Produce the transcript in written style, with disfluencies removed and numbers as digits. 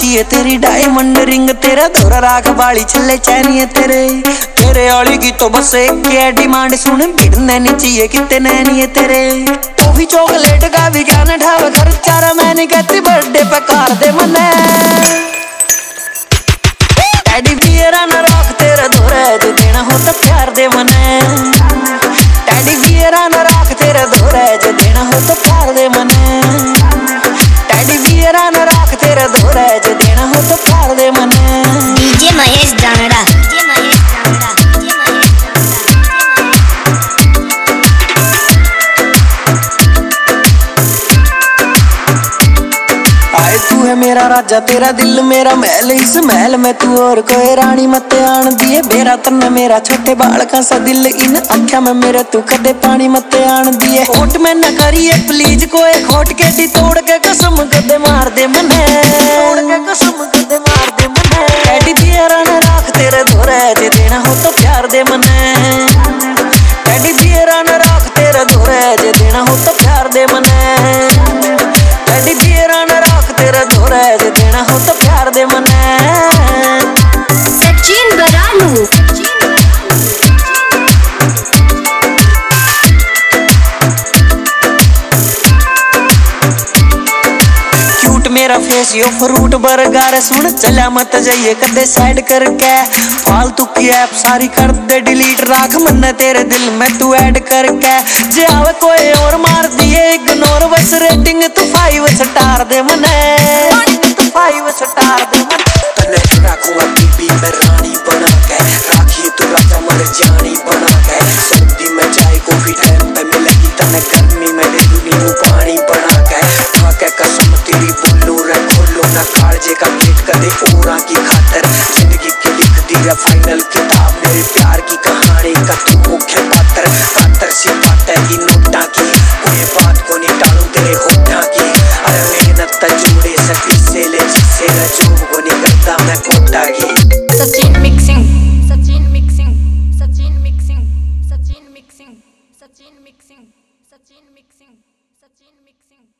की है तेरी डायमंड रिंग, तेरा धोरा राख वाली छल्ले चैनी है तेरे वाली की तो बस एक है डिमांड, सुन भिड़ने नहीं चाहिए कितने नैनी है तेरे। टॉफी चॉकलेट का भी ज्ञान ठाव घर चारा, मैं नहीं कहती बर्थडे पे कार दे मने। टेडी बियर ना रख तेरा धोरा जो देना हो तो प्यार दे मने। टेडी बियर ना रख तेरा धोरा जो देना हो तो प्यार दे मने। टेडी बियर ना रख तेरा धोरा जो देना हो तो प्यार दे मने। डीजे महेश जांगड़ा। तू है मेरा राजा तेरा दिल मेरा महल, इस महल में तू और कोई रानी मत आन दिए। मेरा तन मेरा छोटे बाल का सा दिल, इन अखियां में मेरे तू कदे पानी मत आन दिए। होठ में न करिए प्लीज कोई खोट के दी, तोड़ के कसम कदे मार दे मने, तोड़ के कसम कदे मार दे मने। टेडी बियर ना रख तेरे धोरे जे देना हो तो प्यार दे मने। टेडी बियर ना रख तेरे धोरे जे देना हो तो प्यार दे मने। टेडी बियर ना रख तेरा धोरा जे देना हो तो प्यार दे मने। सचिन बरालू। क्यूट मेरा फेस यो फ्रूट बर्गर, सुन चला मत जाइए कदे साइड करके। फालतू की ऐप सारी कर दे डिलीट, राख मन तेरे दिल में तू ऐड करके। जे आवे कोई और मार दिए इग्नोर, बस रेटिंग तू 5 स्टार दे मने, तू 5 स्टार दे मने। तने राखूंगा बीबी में रानी बना के, राखी तू राजा मर जानी बना के। सर्दी में चाय कॉफी टाइम पे मिलेगी तने, गर्मी में दे दूं नींबू पानी बना के। खा के कसम तेरी बोलू रे खोलू ना कालजे का पेट कदे ओरा की खातर। जिंदगी की लिख दी है फाइनल किताब, मेरे प्यार की कहानी का तू मुख्य पात्र। पात्र सी बातें की नोटा की, कोई बात को नहीं टालू तेरे होठा की। अरे मेहनत जोड़े सकी से ले जिससे रजूब को नहीं करता मैं कोटा की। Sachin mixing, Sachin mixing, Sachin mixing, Sachin mixing, Sachin mixing, Sachin mixing, Sachin mixing.